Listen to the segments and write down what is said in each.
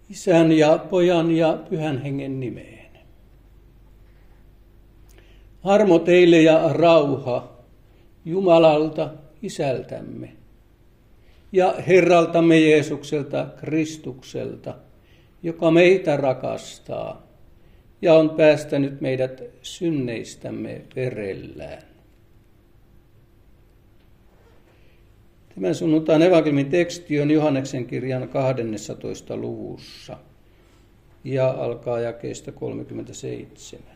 Isän ja Pojan ja Pyhän Hengen nimeen. Armo teille ja rauha Jumalalta, Isältämme, ja Herraltamme Jeesukselta Kristukselta, joka meitä rakastaa ja on päästänyt meidät synneistämme verellään. Tämän sunnuntain evankeliumin teksti on Johanneksen kirjan 12. luvussa ja alkaa jakeesta 37.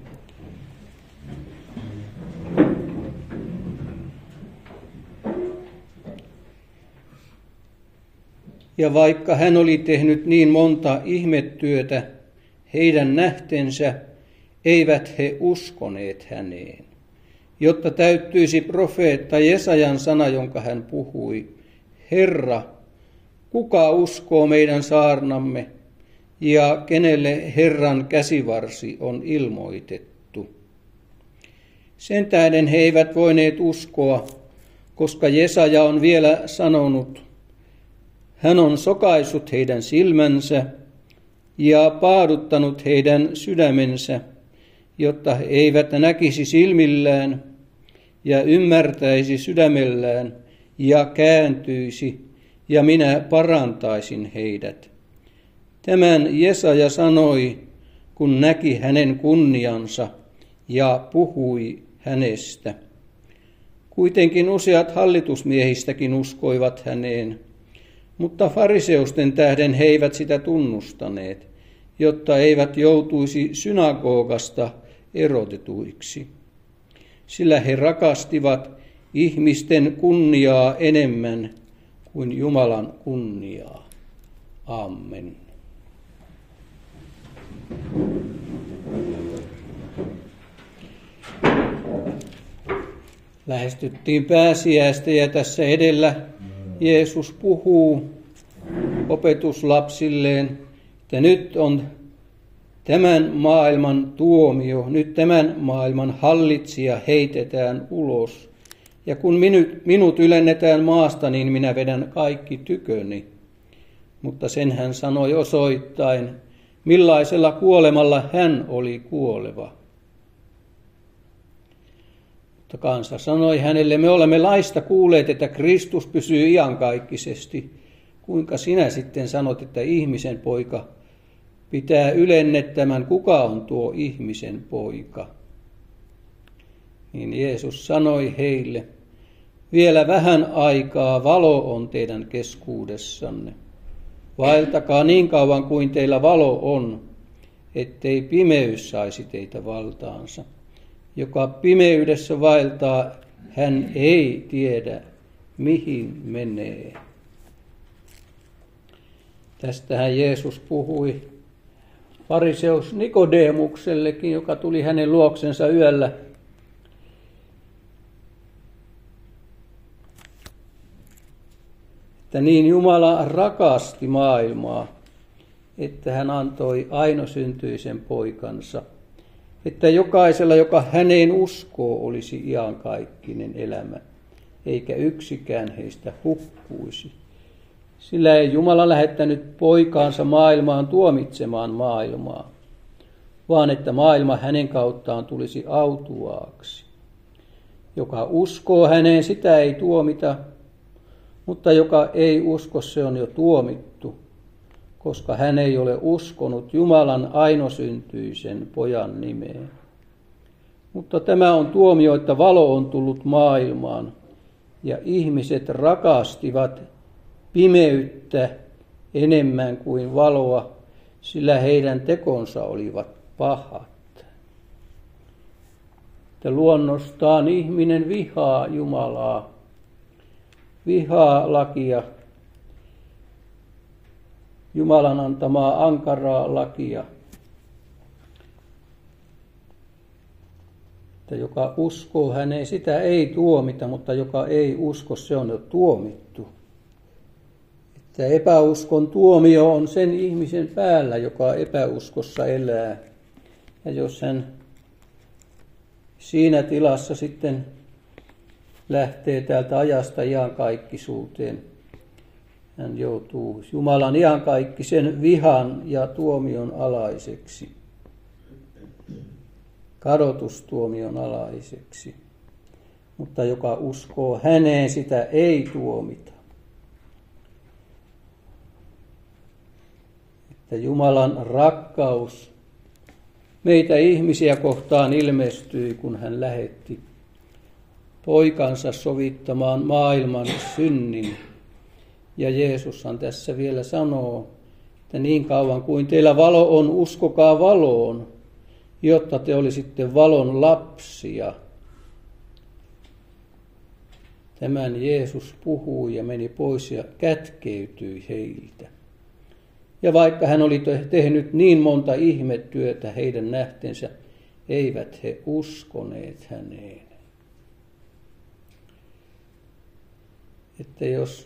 Ja vaikka hän oli tehnyt niin monta ihmetyötä heidän nähtensä, eivät he uskoneet häneen, jotta täyttyisi profeetta Jesajan sana, jonka hän puhui. Herra, kuka uskoo meidän saarnamme ja kenelle Herran käsivarsi on ilmoitettu? Sen tähden he eivät voineet uskoa, koska Jesaja on vielä sanonut, hän on sokaissut heidän silmänsä ja paaduttanut heidän sydämensä, jotta he eivät näkisi silmillään ja ymmärtäisi sydämellään ja kääntyisi, ja minä parantaisin heidät. Tämän Jesaja sanoi, kun näki hänen kunniansa ja puhui hänestä. Kuitenkin useat hallitusmiehistäkin uskoivat häneen, mutta fariseusten tähden he eivät sitä tunnustaneet, jotta eivät joutuisi synagogasta erotetuiksi. Sillä he rakastivat ihmisten kunniaa enemmän kuin Jumalan kunniaa. Amen. Lähestyttiin pääsiäistä ja tässä edellä Jeesus puhuu opetuslapsilleen, että nyt on tämän maailman tuomio, nyt tämän maailman hallitsija heitetään ulos. Ja kun minut ylennetään maasta, niin minä vedän kaikki tyköni. Mutta sen hän sanoi osoittain, millaisella kuolemalla hän oli kuoleva. Mutta kansa sanoi hänelle, me olemme laista kuulleet, että Kristus pysyy iankaikkisesti. Kuinka sinä sitten sanot, että ihmisen poika pitää ylennettämän, kuka on tuo ihmisen poika? Niin Jeesus sanoi heille, vielä vähän aikaa valo on teidän keskuudessanne. Vaeltakaa niin kauan kuin teillä valo on, ettei pimeys saisi teitä valtaansa. Joka pimeydessä vaeltaa, hän ei tiedä, mihin menee. Tästähän Jeesus puhui fariseus Nikodemuksellekin, joka tuli hänen luoksensa yöllä. Että niin Jumala rakasti maailmaa, että hän antoi ainoasyntyisen poikansa, että jokaisella, joka häneen uskoo, olisi iankaikkinen elämä, eikä yksikään heistä hukkuisi. Sillä ei Jumala lähettänyt poikaansa maailmaan tuomitsemaan maailmaa, vaan että maailma hänen kauttaan tulisi autuaaksi. Joka uskoo häneen, sitä ei tuomita, mutta joka ei usko, se on jo tuomittu, koska hän ei ole uskonut Jumalan ainoasyntyisen pojan nimeen. Mutta tämä on tuomio, että valo on tullut maailmaan, ja ihmiset rakastivat pimeyttä enemmän kuin valoa, sillä heidän tekonsa olivat pahat. Että luonnostaan ihminen vihaa Jumalaa, vihaa lakia, Jumalan antamaa ankaraa lakia. Että joka uskoo häneen, sitä ei tuomita, mutta joka ei usko, se on jo tuomittu. Että epäuskon tuomio on sen ihmisen päällä, joka epäuskossa elää. Ja jos hän siinä tilassa sitten lähtee täältä ajasta iankaikkisuuteen, hän joutuu Jumalan iankaikkisen vihan ja tuomion alaiseksi, kadotustuomion alaiseksi. Mutta joka uskoo häneen, sitä ei tuomita. Että Jumalan rakkaus meitä ihmisiä kohtaan ilmestyi, kun hän lähetti poikansa sovittamaan maailman synnin. Ja Jeesushan tässä vielä sanoo, että niin kauan kuin teillä valo on, uskokaa valoon, jotta te olisitte valon lapsia. Tämän Jeesus puhui ja meni pois ja kätkeytyi heiltä. Ja vaikka hän oli tehnyt niin monta ihmetyötä heidän nähtensä, eivät he uskoneet häneen. Että jos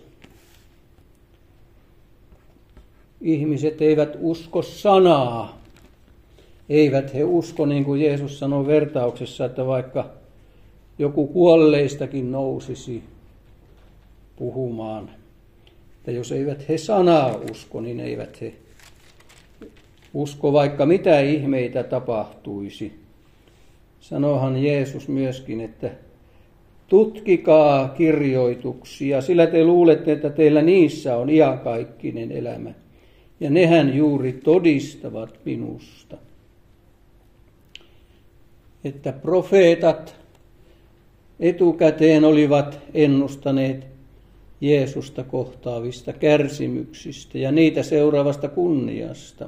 ihmiset eivät usko sanaa, eivät he usko, niin kuin Jeesus sanoi vertauksessa, että vaikka joku kuolleistakin nousisi puhumaan, että jos eivät he sanaa usko, niin eivät he usko, vaikka mitä ihmeitä tapahtuisi. Sanohan Jeesus myöskin, että tutkikaa kirjoituksia, sillä te luulette, että teillä niissä on iankaikkinen elämä. Ja nehän juuri todistavat minusta. Että profeetat etukäteen olivat ennustaneet Jeesusta kohtaavista kärsimyksistä ja niitä seuraavasta kunniasta.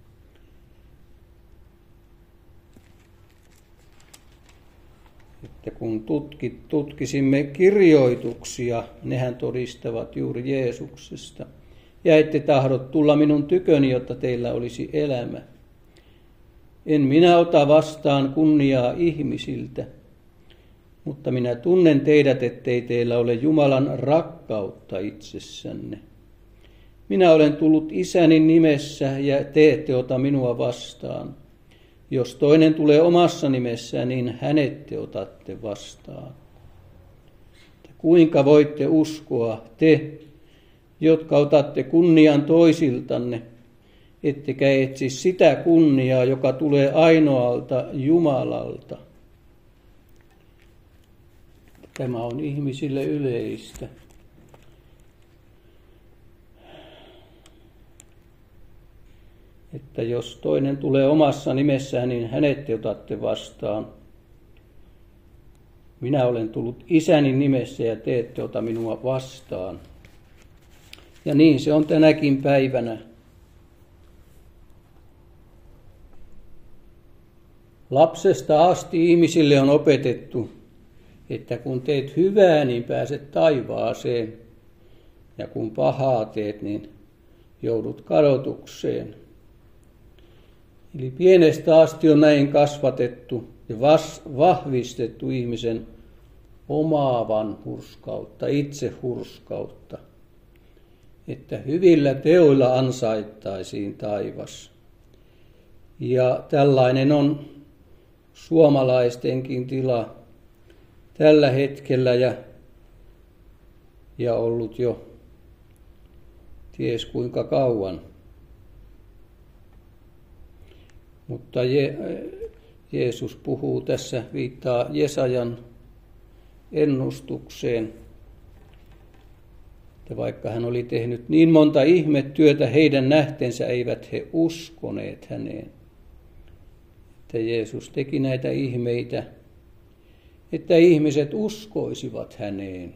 Että kun tutkisimme kirjoituksia, nehän todistavat juuri Jeesuksesta. Ja ette tahdot tulla minun tyköni, jotta teillä olisi elämä. En minä ota vastaan kunniaa ihmisiltä, mutta minä tunnen teidät, ettei teillä ole Jumalan rakkautta itsessänne. Minä olen tullut Isäni nimessä ja te ette ota minua vastaan. Jos toinen tulee omassa nimessään, niin hänet te otatte vastaan. Kuinka voitte uskoa te, jotka otatte kunnian toisiltanne, ettekä etsi sitä kunniaa, joka tulee ainoalta Jumalalta. Tämä on ihmisille yleistä. Että jos toinen tulee omassa nimessään, niin hänet te otatte vastaan. Minä olen tullut Isäni nimessä ja te ette ota minua vastaan. Ja niin se on tänäkin päivänä. Lapsesta asti ihmisille on opetettu, että kun teet hyvää, niin pääset taivaaseen. Ja kun pahaa teet, niin joudut kadotukseen. Eli pienestä asti on näin kasvatettu ja vahvistettu ihmisen omaa vanhurskautta, itsehurskautta, että hyvillä teoilla ansaittaisiin taivas. Ja tällainen on suomalaistenkin tila tällä hetkellä ja ollut jo ties kuinka kauan. Mutta Jeesus puhuu tässä, viittaa Jesajan ennustukseen, että vaikka hän oli tehnyt niin monta ihmetyötä, heidän nähtensä eivät he uskoneet häneen. Että Jeesus teki näitä ihmeitä, että ihmiset uskoisivat häneen.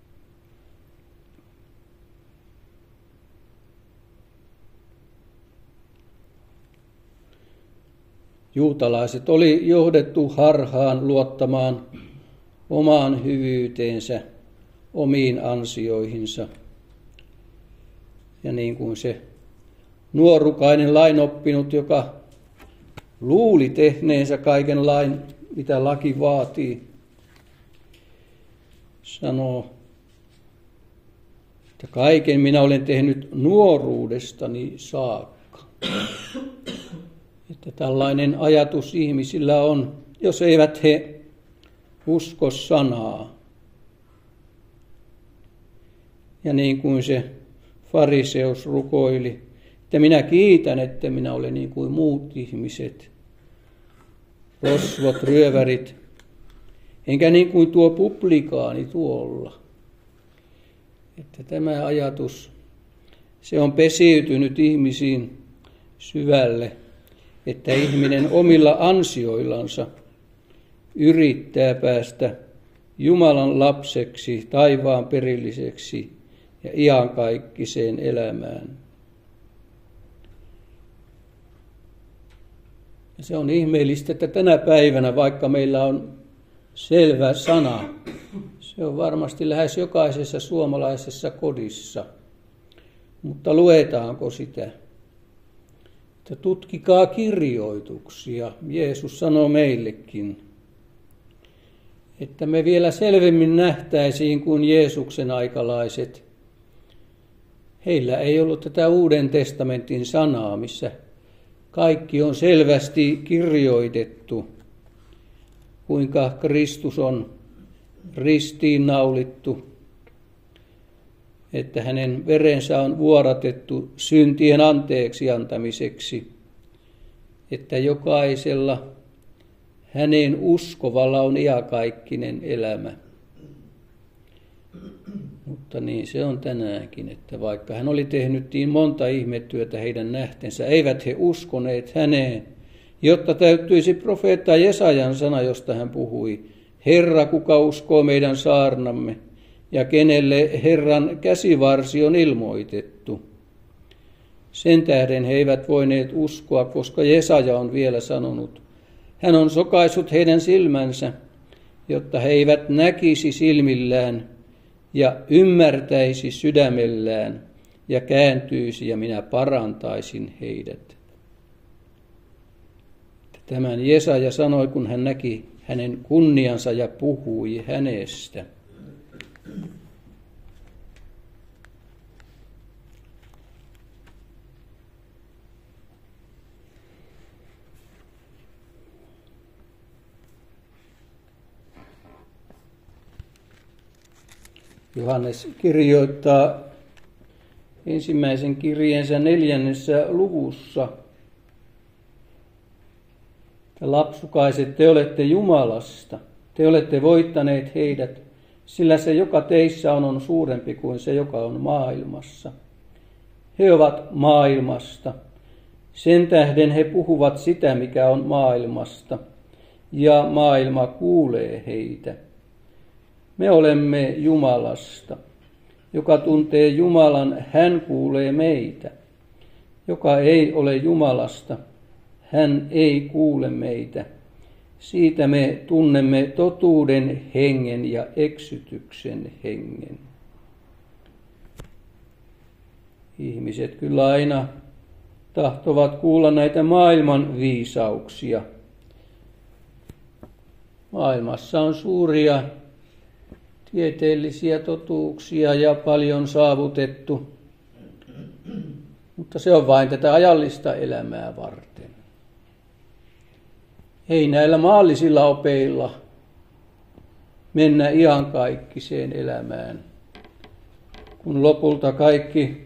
Juutalaiset oli johdettu harhaan luottamaan omaan hyvyyteensä, omiin ansioihinsa. Ja niin kuin se nuorukainen lainoppinut, joka luuli tehneensä kaiken lain, mitä laki vaatii, sanoo, että kaiken minä olen tehnyt nuoruudestani saakka. Että tällainen ajatus ihmisillä on, jos eivät he usko sanaa. Ja niin kuin se fariseus rukoili, että minä kiitän, että minä olen niin kuin muut ihmiset, rosvot, ryövärit, enkä niin kuin tuo publikaani tuolla. Että tämä ajatus, se on pesiytynyt ihmisiin syvälle, että ihminen omilla ansioillansa yrittää päästä Jumalan lapseksi, taivaan perilliseksi ja iankaikkiseen elämään. Ja se on ihmeellistä, että tänä päivänä, vaikka meillä on selvä sana, se on varmasti lähes jokaisessa suomalaisessa kodissa, mutta luetaanko sitä? Että tutkikaa kirjoituksia, Jeesus sanoo meillekin, että me vielä selvemmin nähtäisiin kuin Jeesuksen aikalaiset. Heillä ei ollut tätä Uuden testamentin sanaa, missä kaikki on selvästi kirjoitettu, kuinka Kristus on ristiinnaulittu, että hänen verensä on vuodatettu syntien anteeksi antamiseksi, että jokaisella hänen uskovalla on iankaikkinen elämä. Mutta niin se on tänäänkin, että vaikka hän oli tehnyt niin monta ihmetyötä heidän nähtensä, eivät he uskoneet häneen, jotta täyttyisi profeetta Jesajan sana, josta hän puhui. Herra, kuka uskoo meidän saarnamme, ja kenelle Herran käsivarsi on ilmoitettu. Sen tähden he eivät voineet uskoa, koska Jesaja on vielä sanonut. Hän on sokaissut heidän silmänsä, jotta he eivät näkisi silmillään ja ymmärtäisi sydämellään ja kääntyisi ja minä parantaisin heidät. Tämän Jesaja sanoi, kun hän näki hänen kunniansa ja puhui hänestä. Johannes kirjoittaa ensimmäisen kirjeensä 4. luvussa. Lapsukaiset, te olette Jumalasta, te olette voittaneet heidät, sillä se, joka teissä on suurempi kuin se, joka on maailmassa. He ovat maailmasta, sen tähden he puhuvat sitä, mikä on maailmasta, ja maailma kuulee heitä. Me olemme Jumalasta. Joka tuntee Jumalan, hän kuulee meitä. Joka ei ole Jumalasta, hän ei kuule meitä. Siitä me tunnemme totuuden hengen ja eksytyksen hengen. Ihmiset kyllä aina tahtovat kuulla näitä maailman viisauksia. Maailmassa on suuria tieteellisiä totuuksia ja paljon saavutettu, mutta se on vain tätä ajallista elämää varten. Ei näillä maallisilla opeilla mennä iankaikkiseen elämään, kun lopulta kaikki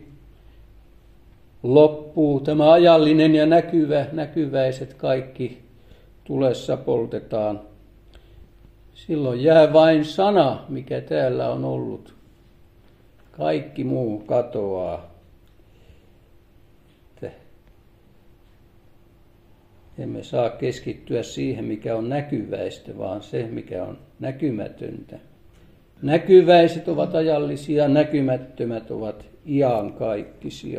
loppuu, tämä ajallinen ja näkyväiset kaikki tulessa poltetaan. Silloin jää vain sana, mikä täällä on ollut. Kaikki muu katoaa. Emme saa keskittyä siihen, mikä on näkyväistä, vaan se, mikä on näkymätöntä. Näkyväiset ovat ajallisia, näkymättömät ovat iankaikkisia.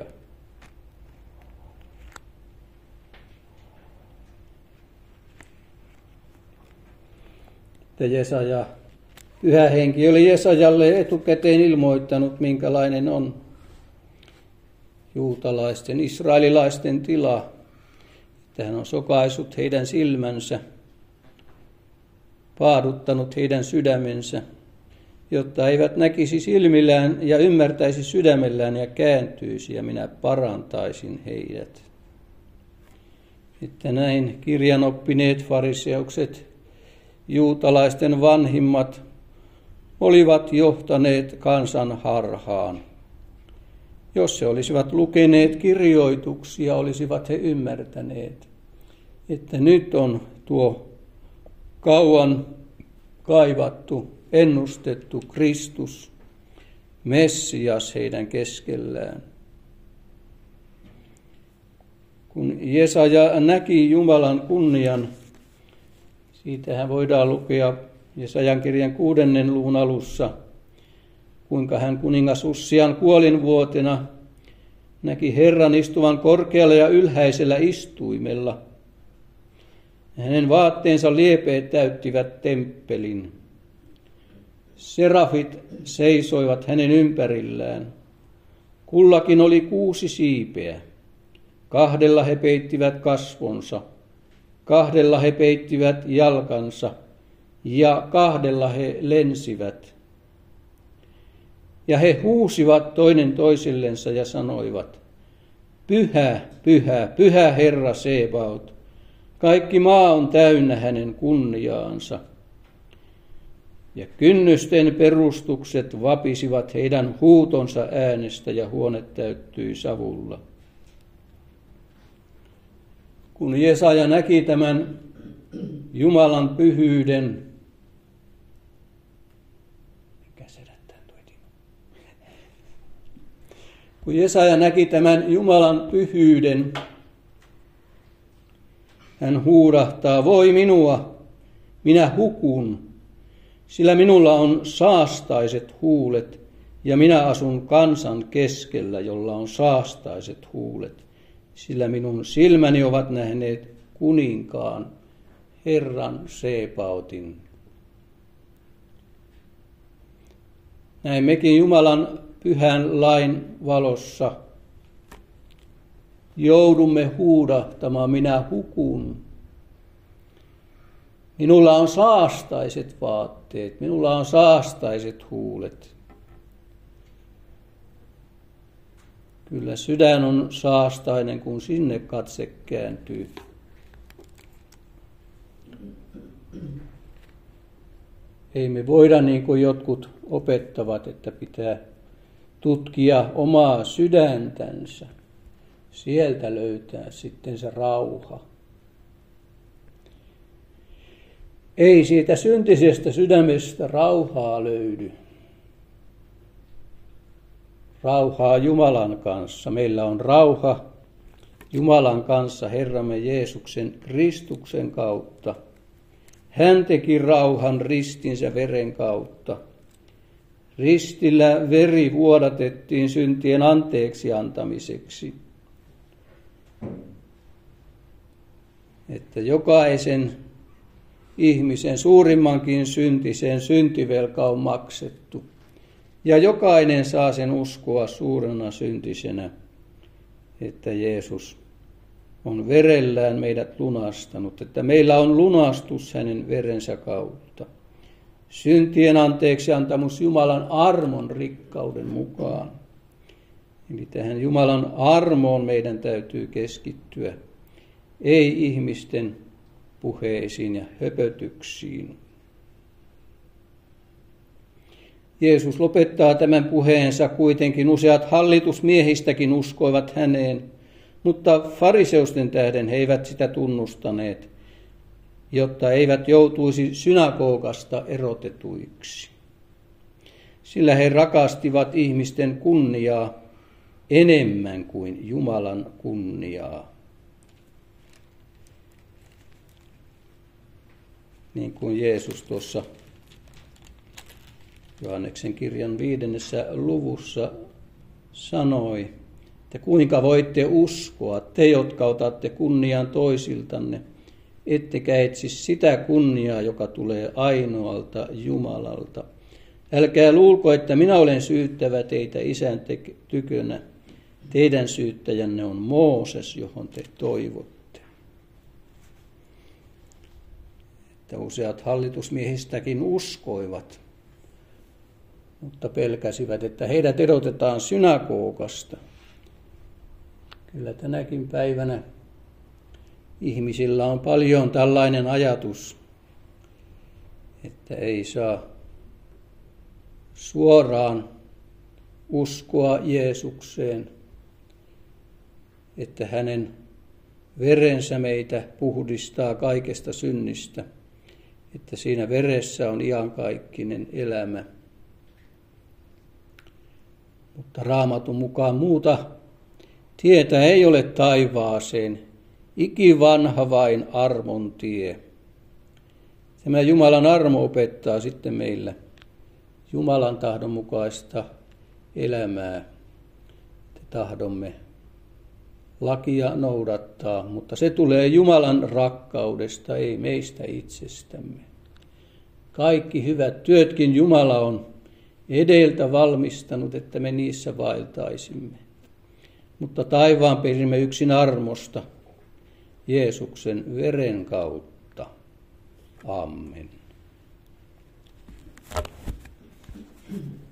Jesaja, Pyhä Henki oli Jesajalle etukäteen ilmoittanut, minkälainen on juutalaisten, israelilaisten tila. Että hän on sokaissut heidän silmänsä, paaduttanut heidän sydämensä, jotta eivät näkisi silmillään ja ymmärtäisi sydämellään ja kääntyisi, ja minä parantaisin heidät. Että näin kirjanoppineet fariseukset, juutalaisten vanhimmat, olivat johtaneet kansan harhaan. Jos he olisivat lukeneet kirjoituksia, olisivat he ymmärtäneet, että nyt on tuo kauan kaivattu, ennustettu Kristus, Messias heidän keskellään. Kun Jesaja näki Jumalan kunnian, siitähän voidaan lukea Jesajan kirjan 6. luvun alussa, kuinka hän kuningas Ussian kuolinvuotena näki Herran istuvan korkealla ja ylhäisellä istuimella. Hänen vaatteensa liepeet täyttivät temppelin. Serafit seisoivat hänen ympärillään. Kullakin oli 6 siipeä. 2 he peittivät kasvonsa, 2 he peittivät jalkansa ja 2 he lensivät. Ja he huusivat toinen toisillensa ja sanoivat, Pyhä, pyhä, pyhä Herra Sebaot, kaikki maa on täynnä hänen kunniaansa. Ja kynnysten perustukset vapisivat heidän huutonsa äänestä ja huone täyttyi savulla. Kun Jesaja näki tämän Jumalan pyhyyden, kun Jesaja näki tämän Jumalan pyhyyden, hän huudahtaa, voi minua, minä hukun, sillä minulla on saastaiset huulet ja minä asun kansan keskellä, jolla on saastaiset huulet, sillä minun silmäni ovat nähneet kuninkaan, Herran Sebaotin. Näin mekin Jumalan pyhän lain valossa joudumme huudahtamaan, minä hukun. Minulla on saastaiset vaatteet, minulla on saastaiset huulet. Kyllä sydän on saastainen, kun sinne katse kääntyy. Ei me voida niin kuin jotkut opettavat, että pitää tutkia omaa sydäntänsä. Sieltä löytää sitten se rauha. Ei siitä syntisestä sydämestä rauhaa löydy. Rauhaa Jumalan kanssa. Meillä on rauha Jumalan kanssa Herramme Jeesuksen Kristuksen kautta. Hän teki rauhan ristinsä veren kautta. Ristillä veri vuodatettiin syntien anteeksi antamiseksi. Että jokaisen ihmisen suurimmankin syntisen syntivelka on maksettu. Ja jokainen saa sen uskoa suurena syntisenä, että Jeesus on verellään meidät lunastanut, että meillä on lunastus hänen verensä kautta. Syntien anteeksi antamus Jumalan armon rikkauden mukaan. Eli tähän Jumalan armoon meidän täytyy keskittyä, ei ihmisten puheisiin ja höpötyksiin. Jeesus lopettaa tämän puheensa kuitenkin. Useat hallitusmiehistäkin uskoivat häneen, mutta fariseusten tähden he eivät sitä tunnustaneet, jotta eivät joutuisi synagogasta erotetuiksi. Sillä he rakastivat ihmisten kunniaa enemmän kuin Jumalan kunniaa. Niin kuin Jeesus tuossa Johanneksen kirjan 5. luvussa sanoi, että kuinka voitte uskoa, te jotka otatte kunnian toisiltanne, ettekä etsi sitä kunniaa, joka tulee ainoalta Jumalalta. Älkää luulko, että minä olen syyttävä teitä Isän tykönä. Teidän syyttäjänne on Mooses, johon te toivotte. Että useat hallitusmiehistäkin uskoivat, mutta pelkäsivät, että heidät erotetaan synagogasta. Kyllä tänäkin päivänä ihmisillä on paljon tällainen ajatus, että ei saa suoraan uskoa Jeesukseen, että hänen verensä meitä puhdistaa kaikesta synnistä, että siinä veressä on iankaikkinen elämä. Mutta Raamatun mukaan muuta tietä ei ole taivaaseen, ikivanha vain armon tie. Tämä Jumalan armo opettaa sitten meillä Jumalan tahdon mukaista elämää. Tahdomme lakia noudattaa, mutta se tulee Jumalan rakkaudesta, ei meistä itsestämme. Kaikki hyvät työtkin Jumala on edeltä valmistanut, että me niissä vaeltaisimme. Mutta taivaan perimme yksin armosta, Jeesuksen veren kautta. Amen.